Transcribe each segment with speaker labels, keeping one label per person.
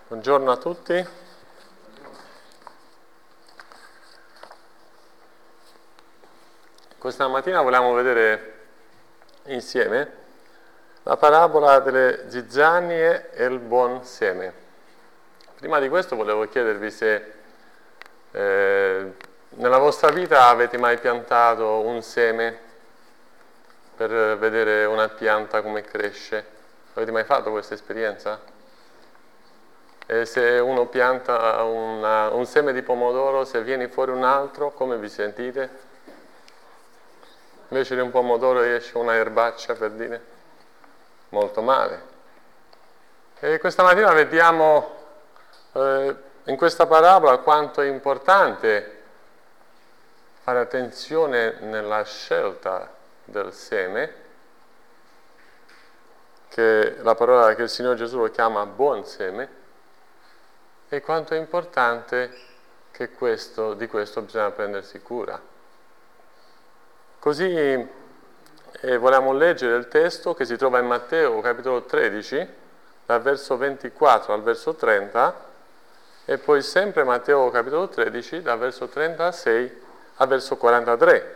Speaker 1: Buongiorno a tutti. Questa mattina vogliamo vedere insieme la parabola delle zizzanie e il buon seme. Prima di questo volevo chiedervi se nella vostra vita avete mai piantato un seme per vedere una pianta come cresce. Avete mai fatto questa esperienza? E se uno pianta un seme di pomodoro, se viene fuori un altro, come vi sentite? Invece di un pomodoro esce una erbaccia, per dire, molto male. E questa mattina vediamo in questa parabola quanto è importante fare attenzione nella scelta del seme, che la parola che il Signore Gesù lo chiama buon seme, e quanto è importante che di questo bisogna prendersi cura. Così vogliamo leggere il testo che si trova in Matteo capitolo 13, dal verso 24 al verso 30, e poi sempre Matteo capitolo 13, dal verso 36 al verso 43.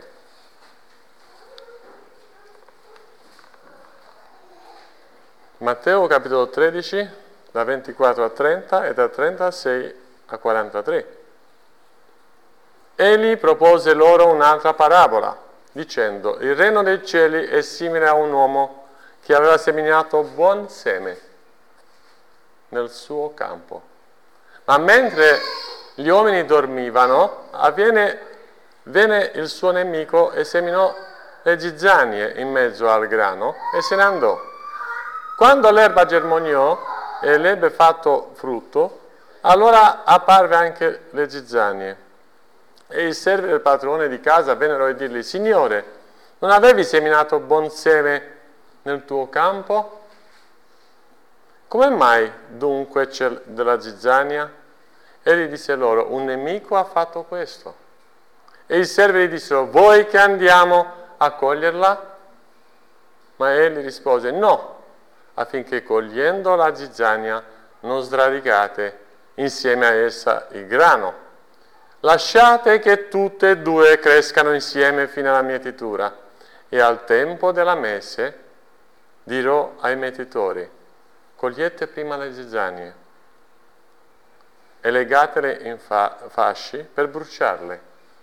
Speaker 1: Matteo capitolo 13, da 24 a 30 e da 36 a 43. Egli propose loro un'altra parabola, dicendo: il regno dei cieli è simile a un uomo che aveva seminato buon seme nel suo campo. Ma mentre gli uomini dormivano, venne il suo nemico e seminò le zizzanie in mezzo al grano e se ne andò. Quando l'erba germogliò e l'ebbe fatto frutto, allora apparve anche le zizzanie. E i servi del padrone di casa vennero a dirgli: Signore, non avevi seminato buon seme nel tuo campo? Come mai dunque c'è della zizzania? Egli disse loro: un nemico ha fatto questo. E i servi gli dissero: vuoi che andiamo a coglierla? Ma egli rispose: no, affinché cogliendo la zizzania non sradicate insieme a essa il grano. Lasciate che tutte e due crescano insieme fino alla mietitura, e al tempo della messe dirò ai mietitori: cogliete prima le zizzanie e legatele in fasci per bruciarle,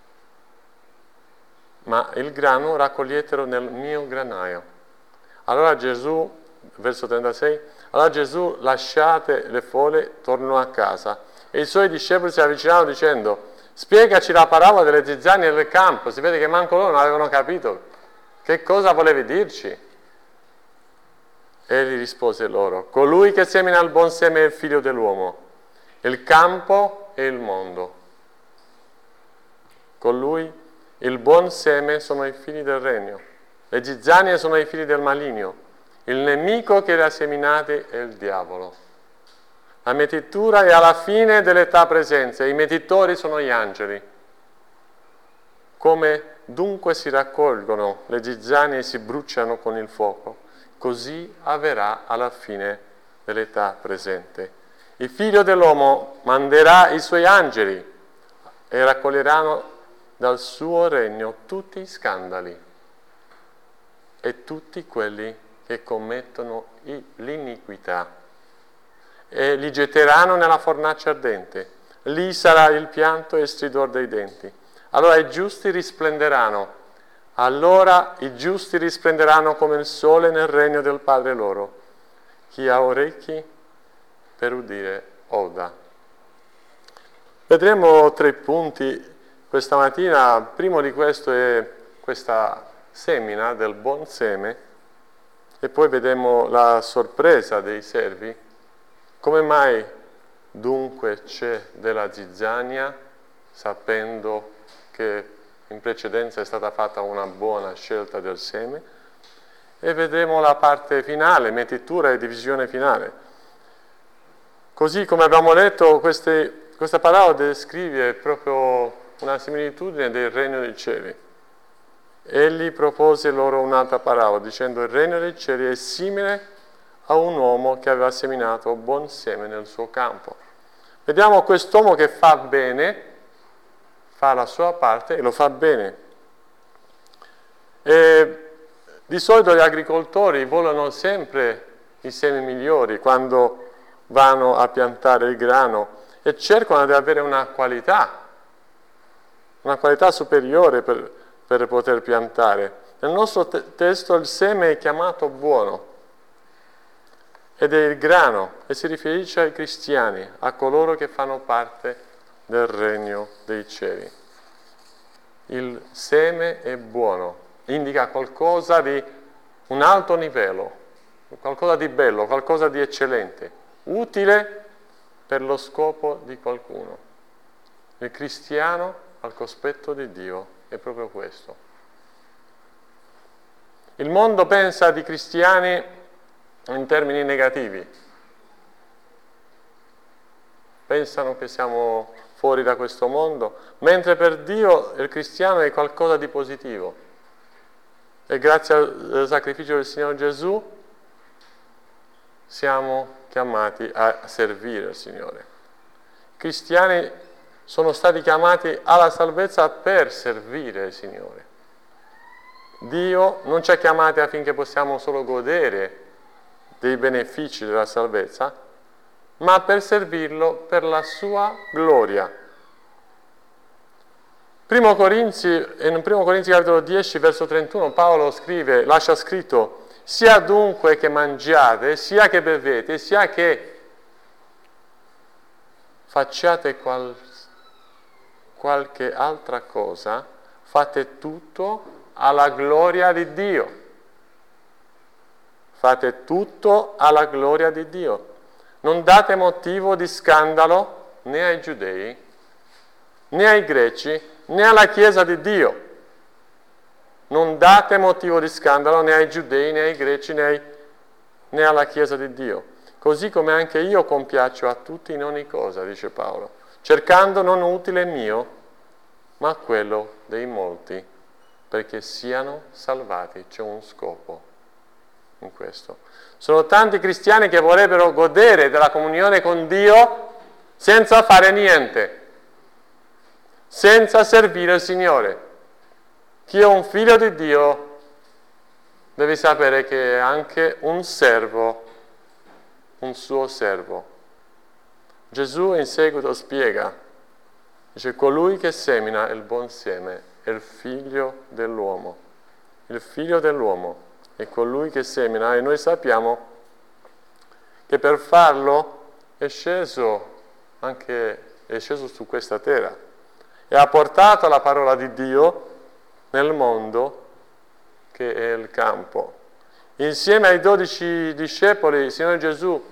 Speaker 1: ma il grano raccoglietelo nel mio granaio. Allora Gesù, verso 36, allora Gesù, lasciate le fole, tornò a casa, e i suoi discepoli si avvicinarono dicendo: spiegaci la parabola delle zizzanie del campo. Si vede che manco loro non avevano capito che cosa volevi dirci. Egli rispose loro: colui che semina il buon seme è il figlio dell'uomo, il campo e il mondo. Con lui il buon seme sono i figli del regno, le zizzanie sono i figli del maligno. Il nemico che le ha seminate è il diavolo. La mietitura è alla fine dell'età presente, i mietitori sono gli angeli. Come dunque si raccolgono le zizzanie e si bruciano con il fuoco, così avverrà alla fine dell'età presente. Il figlio dell'uomo manderà i suoi angeli e raccoglieranno dal suo regno tutti i scandali e tutti quelli che commettono l'iniquità, e li getteranno nella fornace ardente. Lì sarà il pianto e il stridor dei denti. Allora i giusti risplenderanno come il sole nel regno del Padre loro. Chi ha orecchi per udire oda. Vedremo 3 punti questa mattina. Primo di questo è questa semina del buon seme, e poi vedremo la sorpresa dei servi. Come mai dunque c'è della zizzania, sapendo che in precedenza è stata fatta una buona scelta del seme? E vedremo la parte finale, mietitura e divisione finale. Così come abbiamo letto, questa parola descrive proprio una similitudine del regno dei cieli. Egli propose loro un'altra parabola, dicendo: il regno dei cieli è simile a un uomo che aveva seminato buon seme nel suo campo. Vediamo quest'uomo che fa bene, fa la sua parte e lo fa bene. E di solito gli agricoltori vogliono sempre i semi migliori quando vanno a piantare il grano e cercano di avere una qualità superiore per poter piantare. Nel nostro testo il seme è chiamato buono ed è il grano e si riferisce ai cristiani, a coloro che fanno parte del regno dei cieli. Il seme è buono, indica qualcosa di un alto livello, qualcosa di bello, qualcosa di eccellente, utile per lo scopo di qualcuno. Il cristiano al cospetto di Dio è proprio questo. Il mondo pensa di cristiani in termini negativi. Pensano che siamo fuori da questo mondo, mentre per Dio il cristiano è qualcosa di positivo. E grazie al sacrificio del Signore Gesù siamo chiamati a servire il Signore. I cristiani sono stati chiamati alla salvezza per servire il Signore. Dio non ci ha chiamati affinché possiamo solo godere dei benefici della salvezza, ma per servirlo per la sua gloria. In 1 Corinzi capitolo 10, verso 31, Paolo lascia scritto: sia dunque che mangiate, sia che bevete, sia che facciate qualche altra cosa, fate tutto alla gloria di Dio. Fate tutto alla gloria di Dio. Non date motivo di scandalo né ai giudei, né ai greci, né alla Chiesa di Dio. Non date motivo di scandalo né ai giudei, né ai greci, né alla Chiesa di Dio. Così come anche io compiaccio a tutti in ogni cosa, dice Paolo, cercando non utile mio, ma quello dei molti, perché siano salvati. C'è un scopo in questo. Sono tanti cristiani che vorrebbero godere della comunione con Dio senza fare niente, senza servire il Signore. Chi è un figlio di Dio deve sapere che è anche un servo, un suo servo. Gesù in seguito spiega, dice: colui che semina il buon seme è il figlio dell'uomo. Il figlio dell'uomo è colui che semina, e noi sappiamo che per farlo è sceso su questa terra e ha portato la parola di Dio nel mondo che è il campo. Insieme ai 12 discepoli il Signore Gesù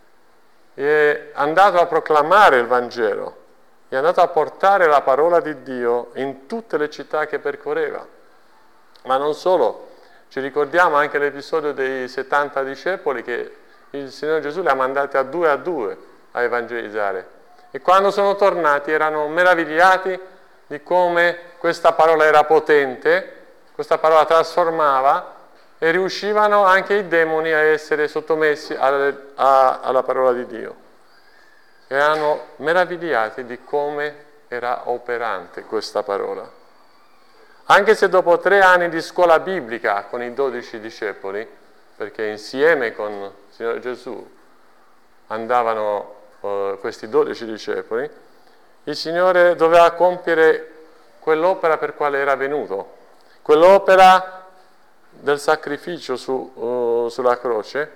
Speaker 1: è andato a proclamare il Vangelo, è andato a portare la parola di Dio in tutte le città che percorreva. Ma non solo, ci ricordiamo anche l'episodio dei 70 discepoli che il Signore Gesù li ha mandati a due a evangelizzare. E quando sono tornati erano meravigliati di come questa parola era potente, questa parola trasformava, e riuscivano anche i demoni a essere sottomessi alla parola di Dio. Erano meravigliati di come era operante questa parola. Anche se dopo 3 anni di scuola biblica con i 12 discepoli, perché insieme con il Signore Gesù andavano questi 12 discepoli, il Signore doveva compiere quell'opera per quale era venuto, quell'opera del sacrificio sulla croce.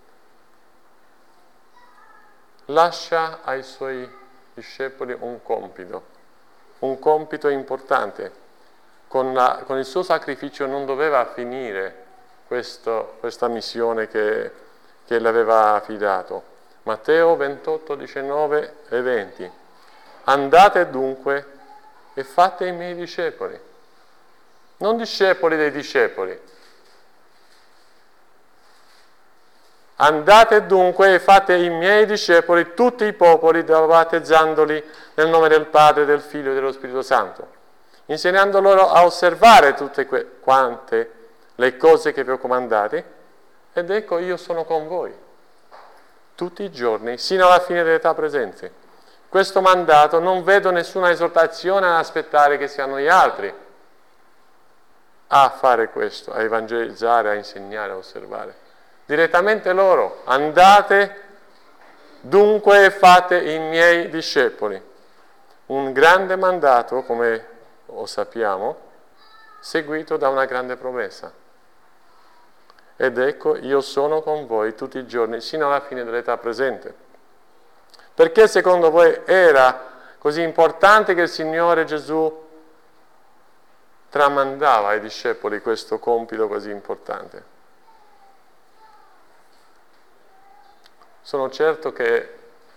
Speaker 1: Lascia ai suoi discepoli un compito importante. Con il suo sacrificio non doveva finire questa missione che le aveva affidato. Matteo 28, 19 e 20. Andate dunque e fate i miei discepoli. Non discepoli dei discepoli. Andate dunque e fate i miei discepoli tutti i popoli, battezzandoli nel nome del Padre, del Figlio e dello Spirito Santo, insegnando loro a osservare tutte quante le cose che vi ho comandate, ed ecco io sono con voi tutti i giorni, sino alla fine dell'età presente. Questo mandato non vedo nessuna esortazione ad aspettare che siano gli altri a fare questo, a evangelizzare, a insegnare, a osservare. Direttamente loro, andate dunque e fate i miei discepoli. Un grande mandato, come lo sappiamo, seguito da una grande promessa. Ed ecco, io sono con voi tutti i giorni, sino alla fine dell'età presente. Perché secondo voi era così importante che il Signore Gesù tramandava ai discepoli questo compito così importante? Sono certo che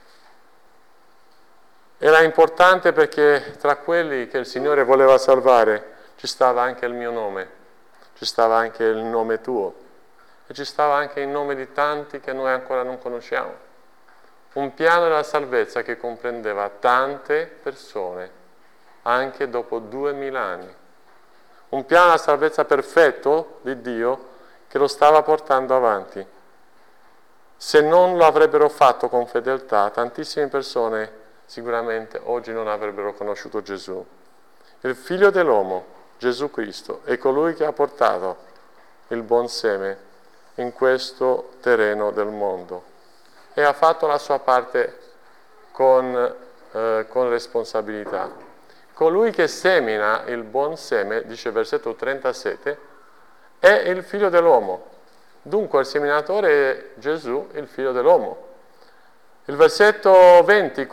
Speaker 1: era importante perché tra quelli che il Signore voleva salvare ci stava anche il mio nome, ci stava anche il nome tuo e ci stava anche il nome di tanti che noi ancora non conosciamo. Un piano della salvezza che comprendeva tante persone, anche dopo 2000 anni. Un piano della salvezza perfetto di Dio che lo stava portando avanti. Se non lo avrebbero fatto con fedeltà, tantissime persone sicuramente oggi non avrebbero conosciuto Gesù. Il Figlio dell'uomo, Gesù Cristo, è colui che ha portato il buon seme in questo terreno del mondo e ha fatto la sua parte con responsabilità. Colui che semina il buon seme, dice versetto 37, è il Figlio dell'uomo. Dunque il seminatore è Gesù, il Figlio dell'uomo. Il versetto 20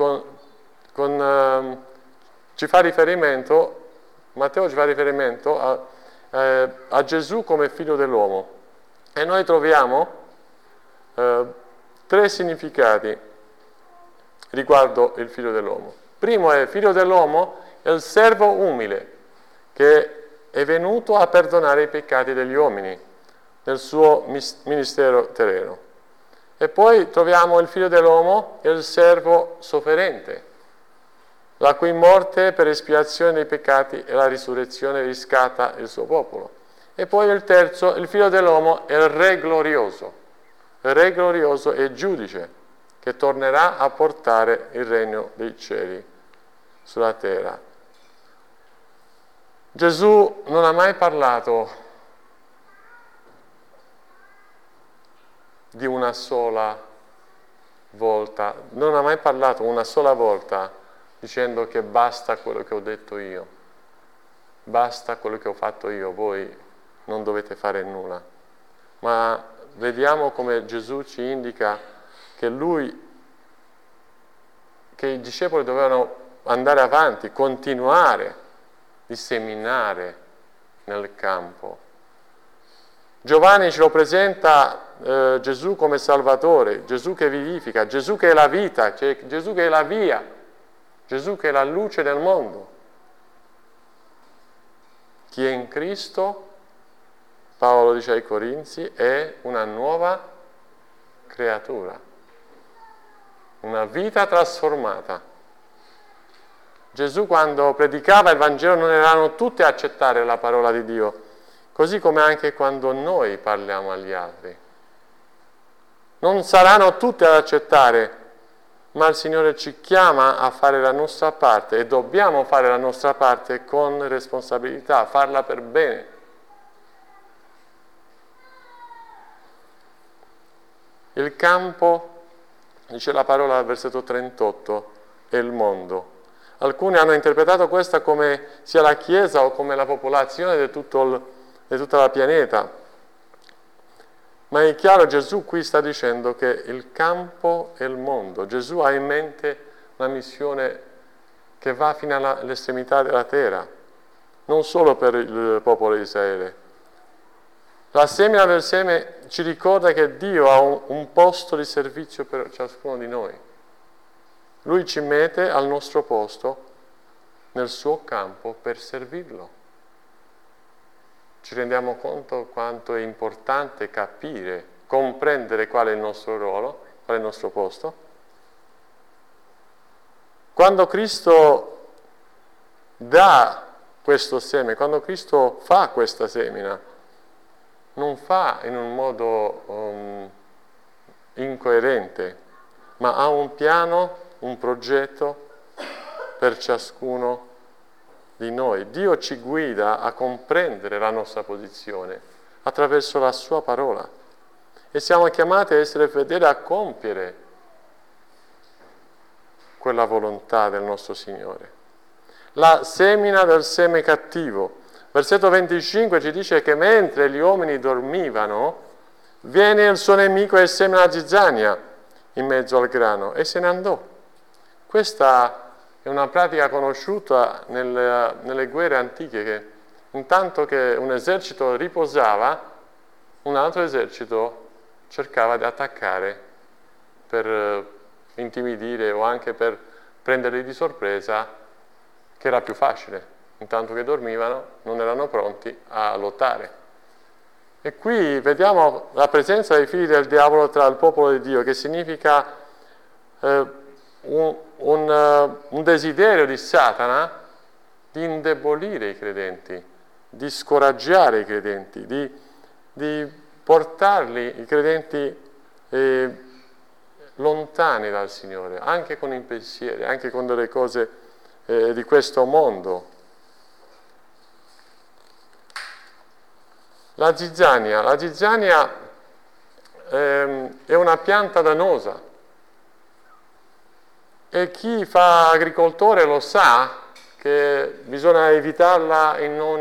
Speaker 1: ci fa riferimento, Matteo ci fa riferimento a Gesù come Figlio dell'uomo. E noi troviamo 3 significati riguardo il Figlio dell'uomo. Primo è Figlio dell'uomo, è il servo umile che è venuto a perdonare i peccati degli uomini nel suo ministero terreno. E poi troviamo il Figlio dell'uomo, è il servo sofferente, la cui morte per espiazione dei peccati e la risurrezione riscatta il suo popolo. E poi il terzo, il Figlio dell'uomo è il Re glorioso. Il Re glorioso è il giudice che tornerà a portare il regno dei cieli sulla terra. Gesù non ha mai parlato di una sola volta, non ha mai parlato una sola volta dicendo che basta quello che ho detto io, basta quello che ho fatto io, voi non dovete fare nulla. Ma vediamo come Gesù ci indica che che i discepoli dovevano andare avanti, continuare, disseminare nel campo. Giovanni ce lo presenta Gesù come Salvatore, Gesù che vivifica, Gesù che è la vita, Gesù che è la via, Gesù che è la luce del mondo. Chi è in Cristo, Paolo dice ai Corinzi, è una nuova creatura, una vita trasformata. Gesù quando predicava il Vangelo non erano tutti a accettare la parola di Dio, così come anche quando noi parliamo agli altri. Non saranno tutti ad accettare, ma il Signore ci chiama a fare la nostra parte e dobbiamo fare la nostra parte con responsabilità, farla per bene. Il campo, dice la parola al versetto 38, è il mondo. Alcuni hanno interpretato questa come sia la Chiesa o come la popolazione di tutta la pianeta. Ma è chiaro, Gesù qui sta dicendo che il campo è il mondo. Gesù ha in mente una missione che va fino all'estremità della terra, non solo per il popolo di Israele. La semina del seme ci ricorda che Dio ha un posto di servizio per ciascuno di noi. Lui ci mette al nostro posto nel suo campo per servirlo. Ci rendiamo conto quanto è importante capire, comprendere qual è il nostro ruolo, qual è il nostro posto? Quando Cristo dà questo seme, quando Cristo fa questa semina, non fa in un modo incoerente, ma ha un piano, un progetto per ciascuno di noi. Dio ci guida a comprendere la nostra posizione attraverso la sua parola e siamo chiamati a essere fedeli a compiere quella volontà del nostro Signore. La semina del seme cattivo. Versetto 25 ci dice che mentre gli uomini dormivano, viene il suo nemico e semina la zizzania in mezzo al grano e se ne andò. Questa è una pratica conosciuta nelle guerre antiche, che intanto che un esercito riposava, un altro esercito cercava di attaccare per intimidire o anche per prenderli di sorpresa, che era più facile. Intanto che dormivano, non erano pronti a lottare. E qui vediamo la presenza dei figli del diavolo tra il popolo di Dio, che significa un desiderio di Satana di indebolire i credenti, di scoraggiare i credenti, di portarli, i credenti, lontani dal Signore, anche con i pensieri, anche con delle cose di questo mondo. La zizzania è una pianta dannosa e chi fa agricoltore lo sa che bisogna evitarla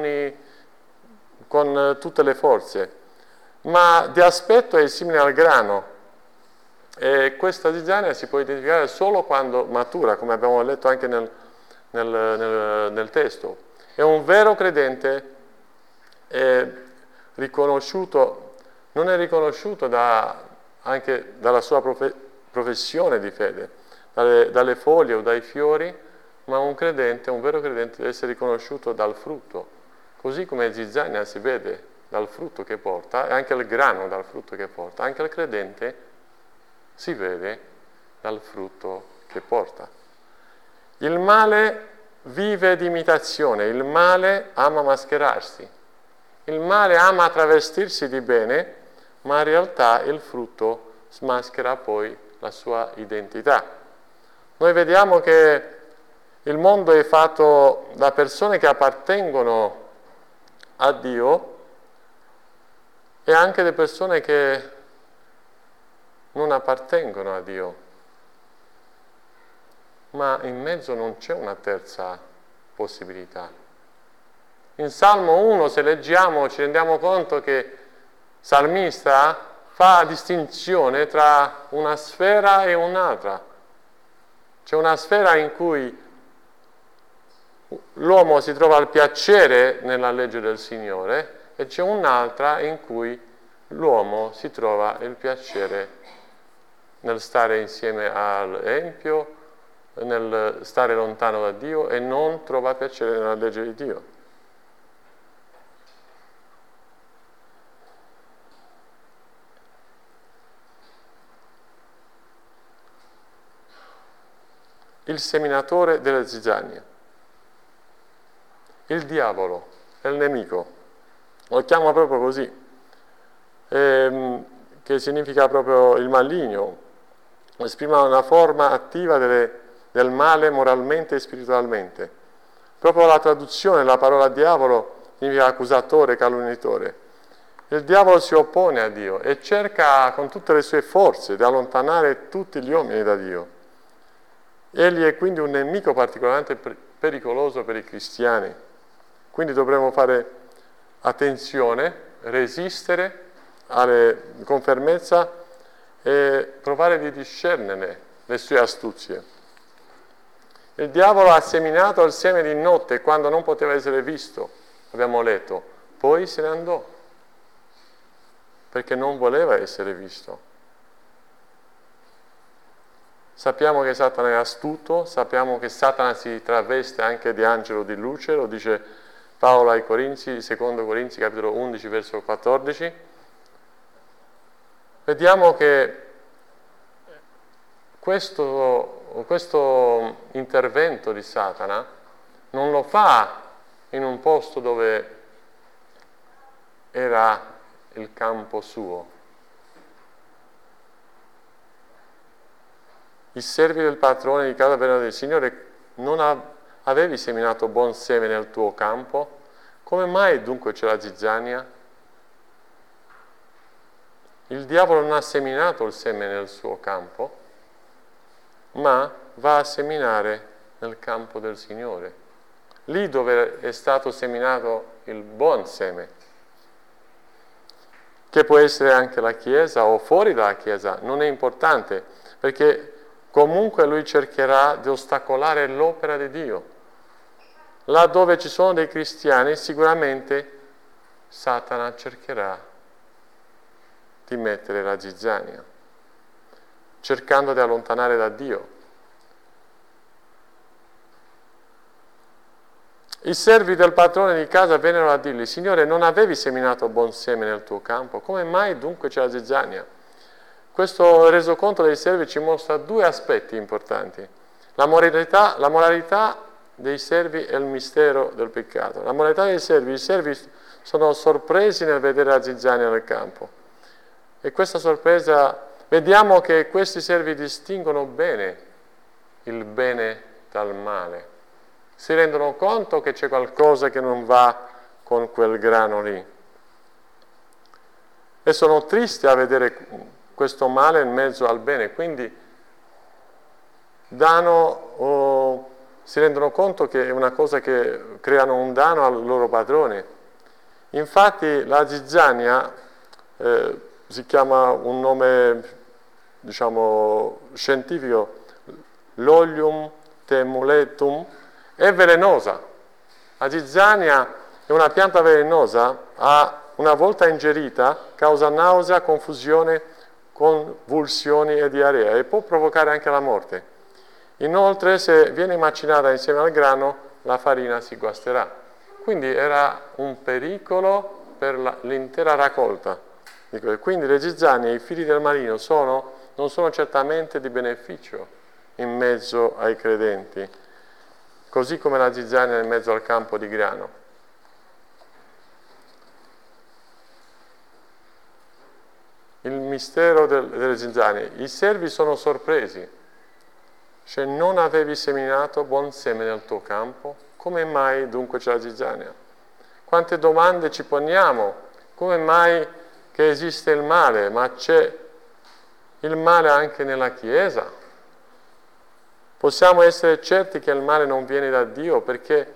Speaker 1: con tutte le forze, ma di aspetto è simile al grano e questa zizzania si può identificare solo quando matura, come abbiamo letto anche nel testo. È un vero credente riconosciuto, non è riconosciuto anche dalla sua professione di fede, dalle foglie o dai fiori, ma un vero credente deve essere riconosciuto dal frutto, così come zizzania si vede dal frutto che porta e anche il grano dal frutto che porta, anche il credente si vede dal frutto che porta. Il male vive di imitazione, il male ama mascherarsi, il male ama travestirsi di bene, ma in realtà il frutto smaschera poi la sua identità. Noi vediamo che il mondo è fatto da persone che appartengono a Dio e anche da persone che non appartengono a Dio, ma in mezzo non c'è una terza possibilità. In Salmo 1, se leggiamo, ci rendiamo conto che il salmista fa distinzione tra una sfera e un'altra. C'è una sfera in cui l'uomo si trova al piacere nella legge del Signore e c'è un'altra in cui l'uomo si trova il piacere nel stare insieme all'empio, nel stare lontano da Dio e non trova piacere nella legge di Dio. Il seminatore delle zizzanie. Il diavolo è il nemico, lo chiama proprio così, che significa proprio il maligno, esprime una forma attiva del male moralmente e spiritualmente. Proprio la traduzione della parola diavolo significa accusatore, calunniatore. Il diavolo si oppone a Dio e cerca con tutte le sue forze di allontanare tutti gli uomini da Dio. Egli è quindi un nemico particolarmente pericoloso per i cristiani. Quindi dovremo fare attenzione, resistere con fermezza e provare di discernere le sue astuzie. Il diavolo ha seminato il seme di notte quando non poteva essere visto, abbiamo letto, poi se ne andò, perché non voleva essere visto. Sappiamo che Satana è astuto, sappiamo che Satana si traveste anche di angelo di luce, lo dice Paolo ai Corinzi, secondo Corinzi capitolo 11 verso 14. Vediamo che questo intervento di Satana non lo fa in un posto dove era il campo suo, I servi del padrone di casa vennero a dire: Signore, non avevi seminato buon seme nel tuo campo? Come mai dunque c'è la zizzania? Il diavolo non ha seminato il seme nel suo campo, ma va a seminare nel campo del Signore, lì dove è stato seminato il buon seme, che può essere anche la Chiesa o fuori dalla Chiesa, non è importante, perché comunque lui cercherà di ostacolare l'opera di Dio. Là dove ci sono dei cristiani, sicuramente Satana cercherà di mettere la zizzania, cercando di allontanare da Dio. I servi del padrone di casa vennero a dirgli: Signore, non avevi seminato buon seme nel tuo campo? Come mai dunque c'è la zizzania? Questo resoconto dei servi ci mostra due aspetti importanti: la moralità dei servi e il mistero del peccato. La moralità dei servi: i servi sono sorpresi nel vedere la zizzania nel campo, e questa sorpresa, vediamo che questi servi distinguono bene il bene dal male, si rendono conto che c'è qualcosa che non va con quel grano lì, e sono tristi a vedere questo male in mezzo al bene, quindi si rendono conto che è una cosa che creano un danno al loro padrone. Infatti la zizzania si chiama un nome, diciamo, scientifico, l'Olium temuletum, è velenosa. La zizzania è una pianta velenosa, una volta ingerita causa nausea, confusione, convulsioni e diarrea, e può provocare anche la morte. Inoltre, se viene macinata insieme al grano, la farina si guasterà. Quindi era un pericolo per l'intera raccolta. Quindi le zizzanie, i figli del maligno, non sono certamente di beneficio in mezzo ai credenti, così come la zizzania in mezzo al campo di grano. Il mistero delle zizzanie: i servi sono sorpresi. Cioè, non avevi seminato buon seme nel tuo campo? Come mai dunque c'è la zizzania? Quante domande ci poniamo? Come mai che esiste il male? Ma c'è il male anche nella Chiesa? Possiamo essere certi che il male non viene da Dio, perché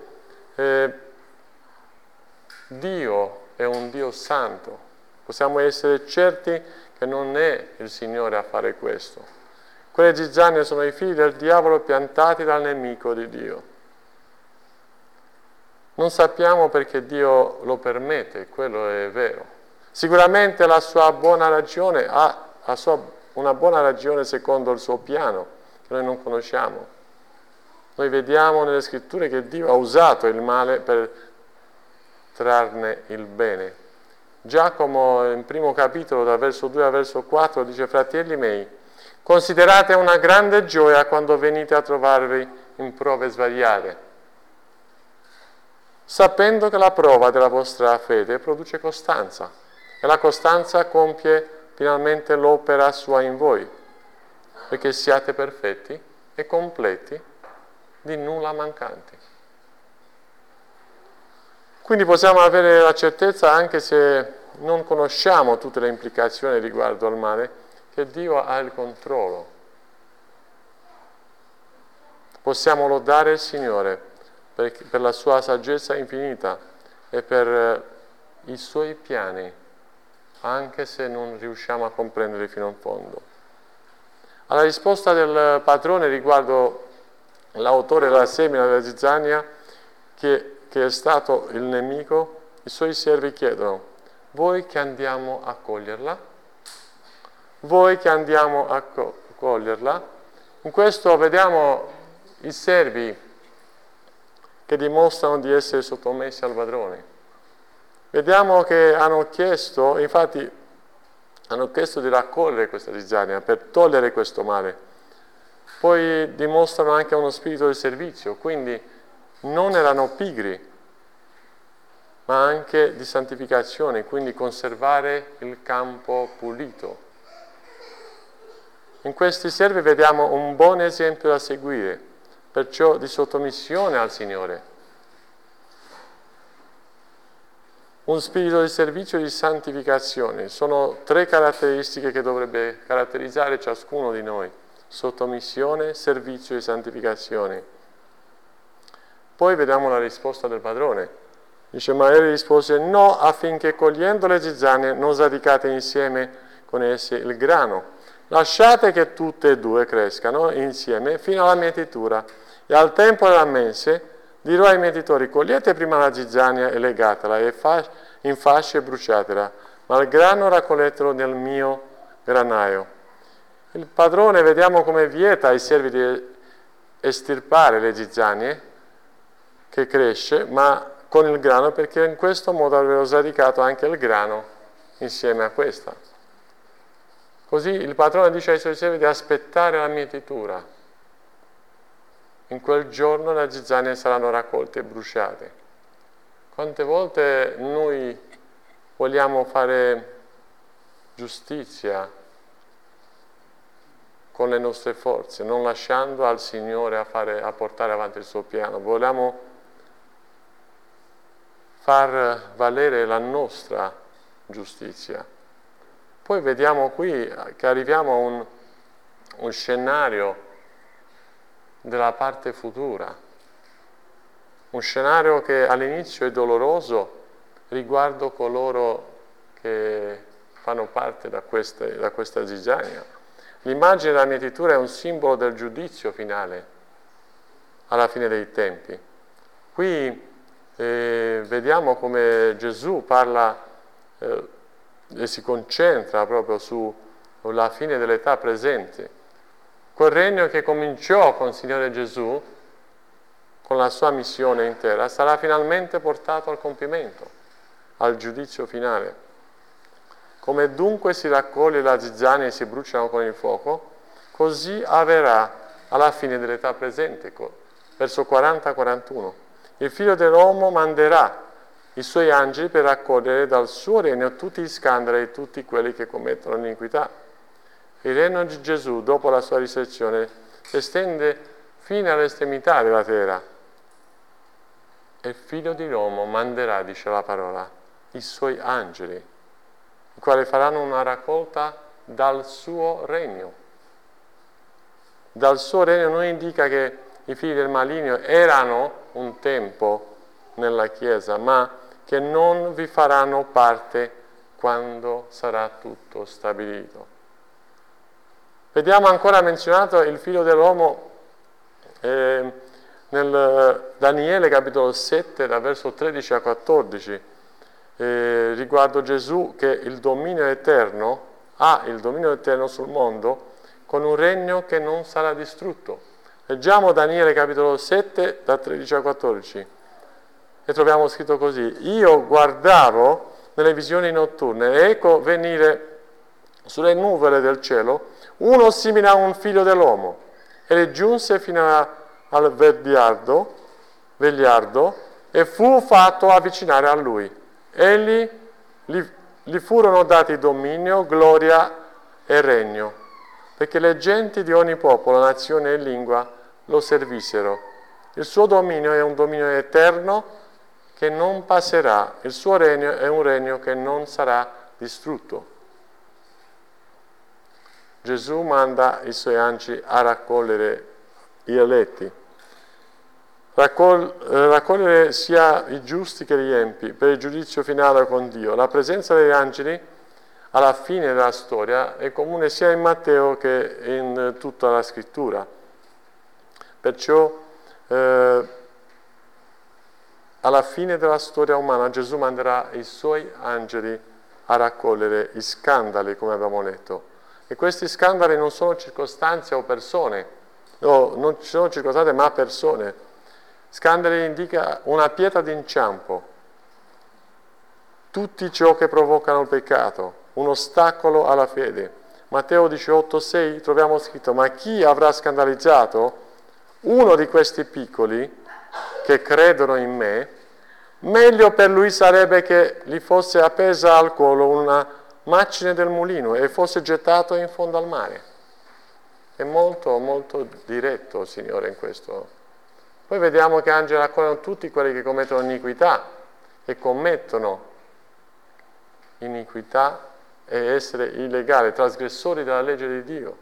Speaker 1: Dio è un Dio santo. Possiamo essere certi che non è il Signore a fare questo. Quelle zizzanie sono i figli del diavolo piantati dal nemico di Dio. Non sappiamo perché Dio lo permette, quello è vero. Sicuramente la sua buona ragione una buona ragione secondo il suo piano, che noi non conosciamo. Noi vediamo nelle scritture che Dio ha usato il male per trarne il bene. Giacomo, in primo capitolo, dal verso 2 al verso 4, dice: Fratelli miei, considerate una grande gioia quando venite a trovarvi in prove svariate, sapendo che la prova della vostra fede produce costanza, e la costanza compie finalmente l'opera sua in voi, perché siate perfetti e completi, di nulla mancanti. Quindi possiamo avere la certezza, anche se non conosciamo tutte le implicazioni riguardo al male, che Dio ha il controllo. Possiamo lodare il Signore per la sua saggezza infinita e per i suoi piani, anche se non riusciamo a comprenderli fino in fondo. Alla risposta del padrone riguardo l'autore della semina della zizzania, che è stato il nemico, i suoi servi chiedono: voi che andiamo a coglierla? Voi che andiamo a coglierla? In questo vediamo i servi che dimostrano di essere sottomessi al padrone. Vediamo che hanno chiesto di raccogliere questa zizzania per togliere questo male. Poi dimostrano anche uno spirito di servizio, quindi non erano pigri, ma anche di santificazione, quindi conservare il campo pulito. In questi servi vediamo un buon esempio da seguire, perciò di sottomissione al Signore. Un spirito di servizio e di santificazione sono 3 caratteristiche che dovrebbe caratterizzare ciascuno di noi: sottomissione, servizio e santificazione. Poi vediamo la risposta del padrone. Dice: ma egli rispose: no, affinché cogliendo le zizzanie non sradicate insieme con esse il grano. Lasciate che tutte e 2 crescano insieme fino alla mietitura, e al tempo della mense dirò ai mietitori: cogliete prima la zizzania e legatela in fasce e bruciatela, ma il grano raccoglietelo nel mio granaio. Il padrone vediamo come vieta ai servi di estirpare le zizzanie che cresce, ma con il grano, perché in questo modo avrebbero sradicato anche il grano insieme a questa. Così il padrone dice ai suoi servi di aspettare la mietitura. In quel giorno le zizzanie saranno raccolte e bruciate. Quante volte noi vogliamo fare giustizia con le nostre forze, non lasciando al Signore a portare avanti il suo piano. Vogliamo far valere la nostra giustizia. Poi vediamo qui che arriviamo a un scenario della parte futura, un scenario che all'inizio è doloroso riguardo coloro che fanno parte da questa zizzania. L'immagine della mietitura è un simbolo del giudizio finale alla fine dei tempi. Qui vediamo come Gesù parla e si concentra proprio sulla fine dell'età presente. Quel regno che cominciò con il Signore Gesù, con la sua missione intera, sarà finalmente portato al compimento, al giudizio finale. Come dunque si raccoglie la zizzania e si bruciano con il fuoco, così avverrà alla fine dell'età presente, verso 40-41. Il figlio dell'uomo manderà i suoi angeli per raccogliere dal suo regno tutti gli scandali e tutti quelli che commettono l'iniquità. Il regno di Gesù, dopo la sua risurrezione, si estende fino all'estremità della terra. E il figlio dell'uomo manderà, dice la parola, i suoi angeli, i quali faranno una raccolta dal suo regno. Dal suo regno non indica che i figli del maligno erano un tempo nella Chiesa, ma che non vi faranno parte quando sarà tutto stabilito. Vediamo ancora menzionato il figlio dell'uomo nel Daniele capitolo 7, da verso 13 a 14, riguardo Gesù che il dominio eterno ha il dominio eterno sul mondo con un regno che non sarà distrutto. Leggiamo Daniele capitolo 7 da 13 a 14 e troviamo scritto così: io guardavo nelle visioni notturne e ecco venire sulle nuvole del cielo uno simile a un figlio dell'uomo, e le giunse fino al vegliardo e fu fatto avvicinare a lui. Egli gli furono dati dominio, gloria e regno, perché le genti di ogni popolo, nazione e lingua lo servissero. Il suo dominio è un dominio eterno che non passerà, il suo regno è un regno che non sarà distrutto. Gesù manda i suoi angeli a raccogliere gli eletti, raccogliere sia i giusti che gli empi per il giudizio finale con Dio. La presenza degli angeli alla fine della storia è comune sia in Matteo che in tutta la scrittura. Perciò alla fine della storia umana Gesù manderà i suoi angeli a raccogliere gli scandali, come abbiamo letto. E questi scandali non sono circostanze o persone, no, non sono circostanze ma persone. Scandali indica una pietra d'inciampo, tutti ciò che provocano il peccato, un ostacolo alla fede. Matteo 18,6 troviamo scritto: ma chi avrà scandalizzato uno di questi piccoli che credono in me, meglio per lui sarebbe che gli fosse appesa al collo una macine del mulino e fosse gettato in fondo al mare. È molto, molto diretto il Signore in questo. Poi vediamo che angeli raccogliano tutti quelli che commettono iniquità e commettono iniquità e essere illegali, trasgressori della legge di Dio.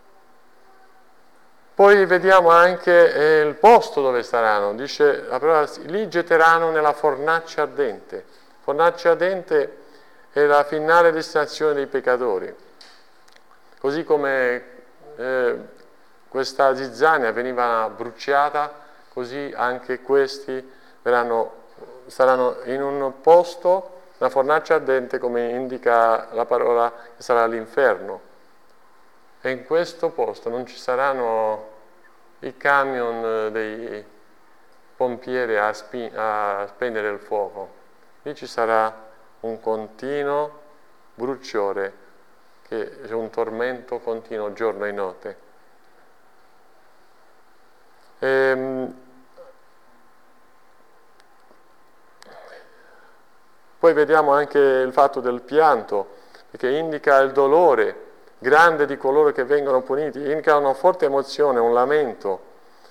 Speaker 1: Poi vediamo anche il posto dove staranno, dice la parola, lì getteranno nella fornace ardente. Fornace ardente è la finale destinazione dei peccatori. Così come questa zizzania veniva bruciata, così anche questi saranno in un posto, una fornace ardente, come indica la parola, che sarà l'inferno. E in questo posto non ci saranno i camion dei pompieri a spegnere il fuoco. Lì ci sarà un continuo bruciore, che è un tormento continuo giorno e notte. Poi vediamo anche il fatto del pianto, che indica il dolore grande di coloro che vengono puniti, indica una forte emozione, un lamento.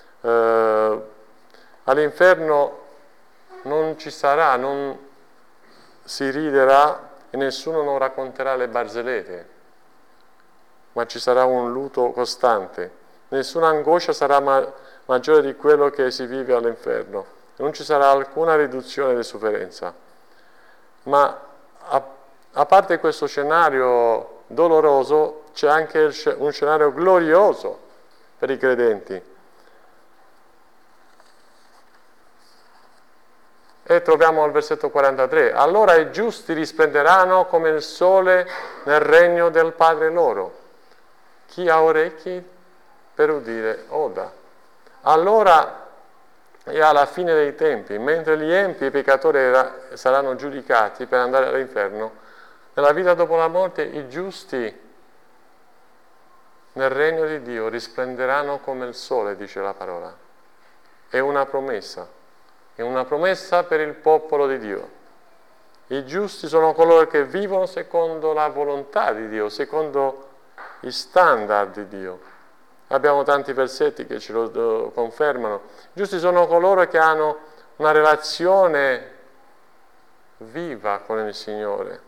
Speaker 1: All'inferno non ci sarà, non si riderà e nessuno non racconterà le barzellette, ma ci sarà un lutto costante. Nessuna angoscia sarà maggiore di quello che si vive all'inferno. Non ci sarà alcuna riduzione di sofferenza. Ma a parte questo scenario doloroso, c'è anche un scenario glorioso per i credenti. E troviamo al versetto 43. Allora i giusti risplenderanno come il sole nel regno del Padre loro. Chi ha orecchi per udire oda. Allora è alla fine dei tempi, mentre gli empi e i peccatori saranno giudicati per andare all'inferno, nella vita dopo la morte i giusti nel regno di Dio risplenderanno come il sole, dice la parola. È una promessa per il popolo di Dio. I giusti sono coloro che vivono secondo la volontà di Dio, secondo gli standard di Dio. Abbiamo tanti versetti che ce lo confermano. I giusti sono coloro che hanno una relazione viva con il Signore,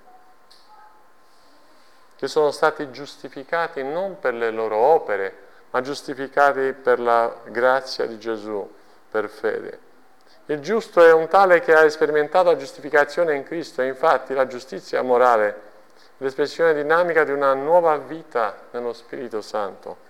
Speaker 1: che sono stati giustificati non per le loro opere, ma giustificati per la grazia di Gesù, per fede. Il giusto è un tale che ha sperimentato la giustificazione in Cristo, e infatti la giustizia morale è l'espressione dinamica di una nuova vita nello Spirito Santo.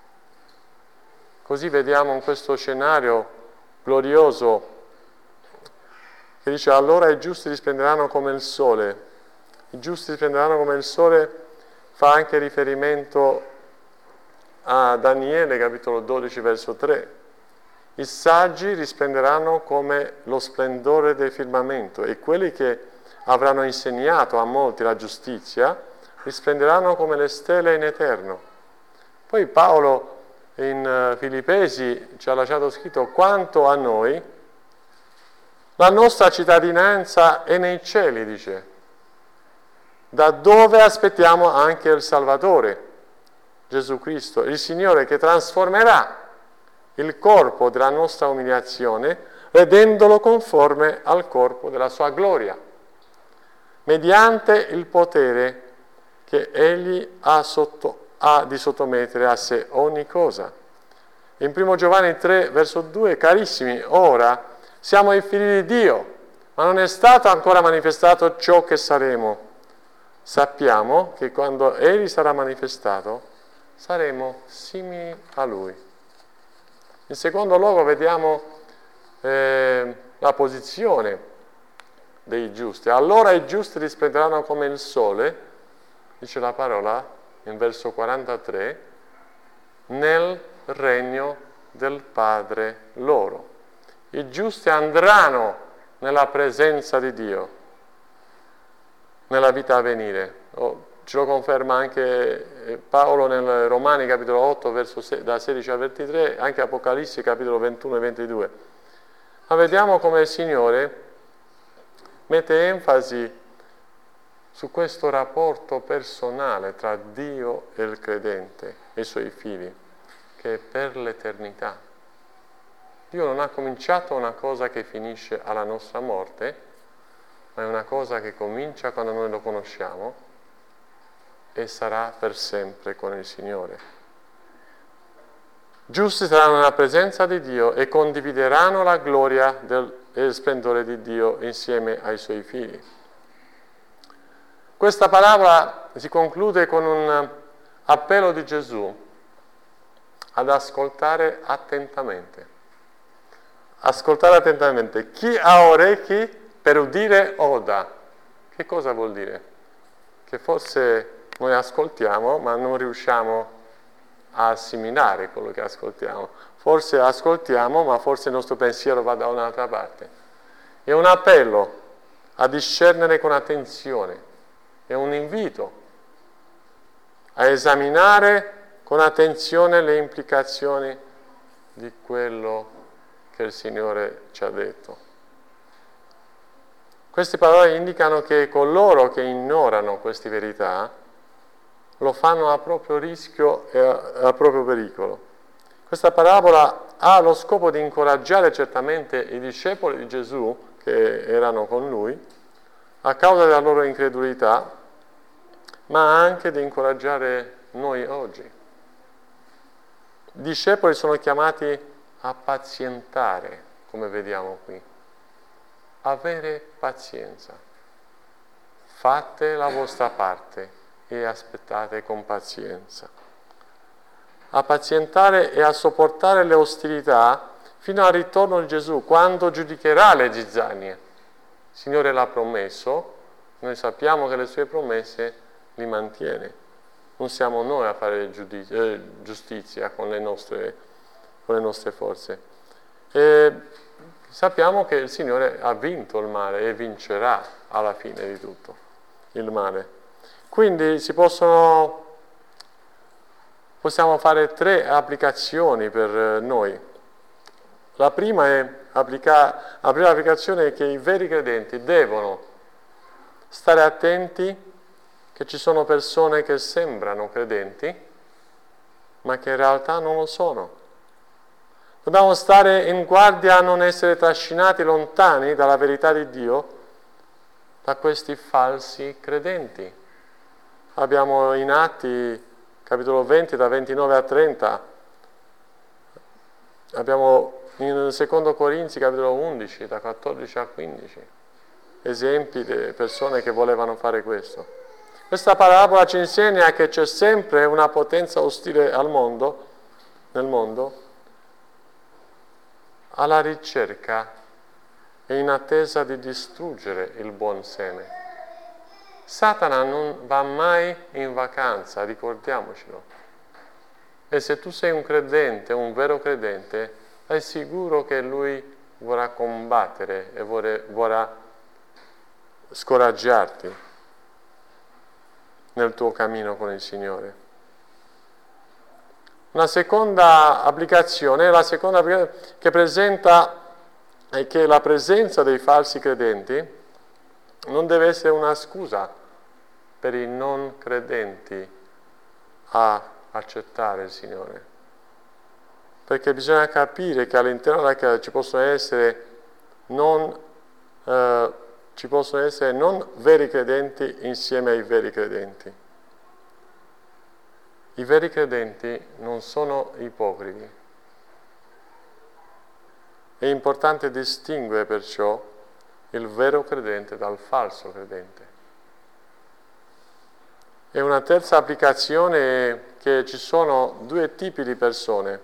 Speaker 1: Così vediamo in questo scenario glorioso che dice: allora i giusti risplenderanno come il sole. I giusti risplenderanno come il sole fa anche riferimento a Daniele, capitolo 12, verso 3. I saggi risplenderanno come lo splendore del firmamento, e quelli che avranno insegnato a molti la giustizia risplenderanno come le stelle in eterno. Poi Paolo in Filippesi ci ha lasciato scritto: quanto a noi, la nostra cittadinanza è nei cieli, dice, da dove aspettiamo anche il Salvatore, Gesù Cristo, il Signore, che trasformerà il corpo della nostra umiliazione, rendendolo conforme al corpo della sua gloria, mediante il potere che Egli ha di sottomettere a sé ogni cosa. In 1 Giovanni 3, verso 2, carissimi, ora siamo i figli di Dio, ma non è stato ancora manifestato ciò che saremo. Sappiamo che quando Egli sarà manifestato, saremo simili a Lui. In secondo luogo vediamo la posizione dei giusti. Allora i giusti risplenderanno come il sole, dice la parola in verso 43, nel regno del Padre loro. I giusti andranno nella presenza di Dio, nella vita a venire. Ce lo conferma anche Paolo nel Romani capitolo 8, da 16 a 23, anche Apocalisse capitolo 21 e 22. Ma vediamo come il Signore mette enfasi su questo rapporto personale tra Dio e il credente e i suoi figli. che è per l'eternità. Dio non ha cominciato una cosa che finisce alla nostra morte, ma è una cosa che comincia quando noi lo conosciamo e sarà per sempre con il Signore. Giusti saranno nella presenza di Dio e condivideranno la gloria e il splendore di Dio insieme ai Suoi figli. Questa parabola si conclude con un appello di Gesù ad ascoltare attentamente. Ascoltare attentamente. Chi ha orecchi per udire oda. Che cosa vuol dire? Che forse noi ascoltiamo ma non riusciamo a assimilare quello che ascoltiamo. Forse ascoltiamo ma forse il nostro pensiero va da un'altra parte. È un appello a discernere con attenzione. È un invito a esaminare con attenzione le implicazioni di quello che il Signore ci ha detto. Queste parole indicano che coloro che ignorano queste verità lo fanno a proprio rischio e a proprio pericolo. Questa parabola ha lo scopo di incoraggiare certamente i discepoli di Gesù che erano con lui a causa della loro incredulità, ma anche di incoraggiare noi oggi. I discepoli sono chiamati a pazientare, come vediamo qui. Avere pazienza. Fate la vostra parte e aspettate con pazienza. A pazientare e a sopportare le ostilità fino al ritorno di Gesù, quando giudicherà le zizzanie. Il Signore l'ha promesso, noi sappiamo che le sue promesse li mantiene. Non siamo noi a fare giustizia con le nostre forze. E sappiamo che il Signore ha vinto il male e vincerà alla fine di tutto il male. Quindi possiamo fare 3 applicazioni per noi. La prima la prima applicazione è che i veri credenti devono stare attenti che ci sono persone che sembrano credenti, ma che in realtà non lo sono. Dobbiamo stare in guardia a non essere trascinati lontani dalla verità di Dio da questi falsi credenti. Abbiamo in Atti, capitolo 20, da 29 a 30, abbiamo in 2 Corinzi, capitolo 11, da 14 a 15, esempi di persone che volevano fare questo. Questa parabola ci insegna che c'è sempre una potenza ostile nel mondo, alla ricerca e in attesa di distruggere il buon seme. Satana non va mai in vacanza, ricordiamocelo. E se tu sei un credente, un vero credente, è sicuro che lui vorrà combattere e vorrà scoraggiarti nel tuo cammino con il Signore. Una seconda applicazione, che presenta è che la presenza dei falsi credenti non deve essere una scusa per i non credenti a accettare il Signore. Perché bisogna capire che all'interno della Chiesa ci possono essere non veri credenti insieme ai veri credenti. I veri credenti non sono ipocriti. È importante distinguere perciò il vero credente dal falso credente. E una terza applicazione è che ci sono 2 tipi di persone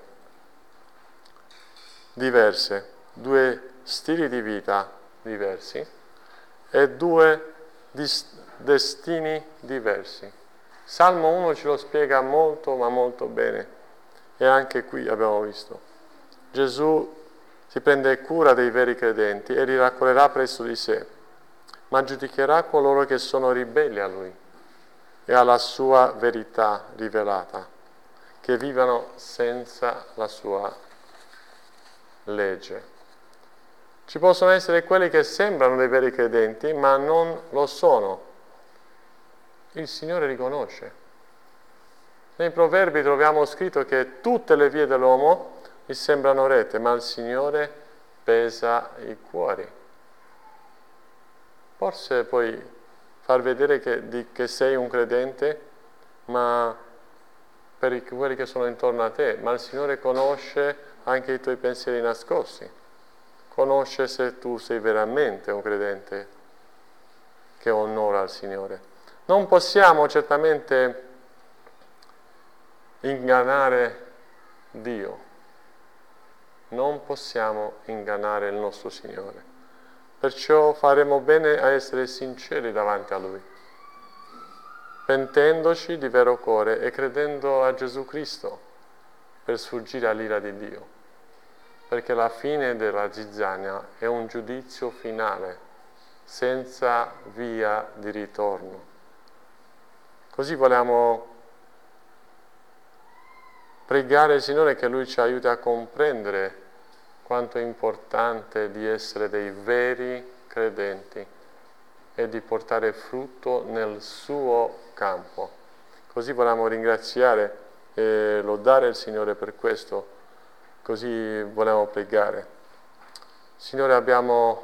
Speaker 1: diverse, 2 stili di vita diversi e 2 destini diversi. Salmo 1 ce lo spiega molto, ma molto bene. E anche qui abbiamo visto. Gesù si prende cura dei veri credenti e li raccoglierà presso di sé, ma giudicherà coloro che sono ribelli a Lui e alla sua verità rivelata, che vivono senza la sua legge. Ci possono essere quelli che sembrano dei veri credenti, ma non lo sono. Il Signore riconosce. Nei Proverbi troviamo scritto che tutte le vie dell'uomo gli sembrano rette, ma il Signore pesa i cuori. Forse puoi far vedere che sei un credente, ma per quelli che sono intorno a te, ma il Signore conosce anche i tuoi pensieri nascosti, conosce se tu sei veramente un credente che onora il Signore. Non possiamo certamente ingannare Dio, non possiamo ingannare il nostro Signore, perciò faremo bene a essere sinceri davanti a Lui, pentendoci di vero cuore e credendo a Gesù Cristo per sfuggire all'ira di Dio, perché la fine della zizzania è un giudizio finale, senza via di ritorno. Così vogliamo pregare il Signore che Lui ci aiuti a comprendere quanto è importante di essere dei veri credenti e di portare frutto nel suo campo. Così vogliamo ringraziare e lodare il Signore per questo, così vogliamo pregare. Signore, abbiamo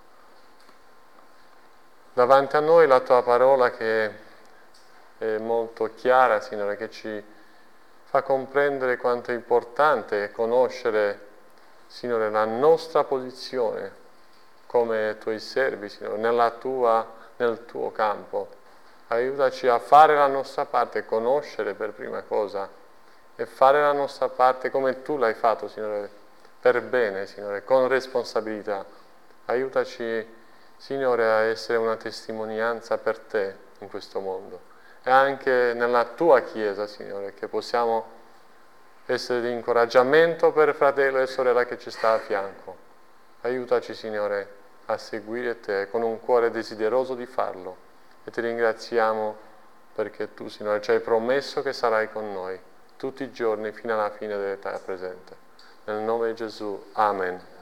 Speaker 1: davanti a noi la Tua parola che è molto chiara, Signore, che ci fa comprendere quanto è importante conoscere, Signore, la nostra posizione come Tuoi servi, Signore, nel Tuo campo. Aiutaci a fare la nostra parte, conoscere per prima cosa e fare la nostra parte come Tu l'hai fatto, Signore, per bene, Signore, con responsabilità. Aiutaci, Signore, a essere una testimonianza per Te in questo mondo. E anche nella Tua Chiesa, Signore, che possiamo essere di incoraggiamento per fratello e sorella che ci sta a fianco. Aiutaci, Signore, a seguire Te con un cuore desideroso di farlo. E Ti ringraziamo perché Tu, Signore, ci hai promesso che sarai con noi tutti i giorni fino alla fine dell'età presente. Nel nome di Gesù, Amen.